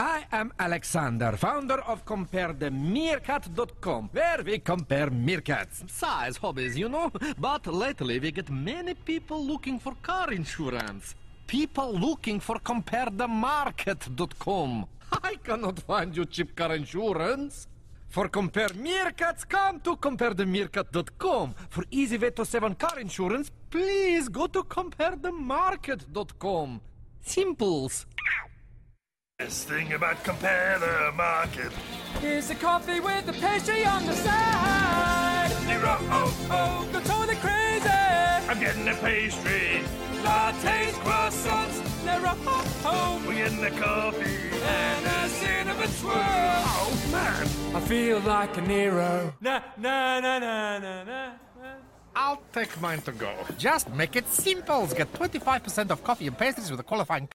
I am Alexander, founder of CompareTheMeerkat.com, where we compare meerkats. Size hobbies, you know. But lately we get many people looking for car insurance. People looking for CompareTheMarket.com. I cannot find you cheap car insurance. For Compare Meerkats, come to CompareTheMeerkat.com. For easy way to save on car insurance, please go to CompareTheMarket.com. Simples. Best thing about Compare the Market. Here's a coffee with a pastry on the side. Nero, oh, oh, Go totally crazy. I'm getting a pastry. Lattes, croissants, Nero, We're getting a coffee. and a cinnamon swirl. Oh, man. I feel like a Nero. Na na na na na na. I'll take mine to go. Just make it simple. Get 25% of coffee and pastries with a qualifying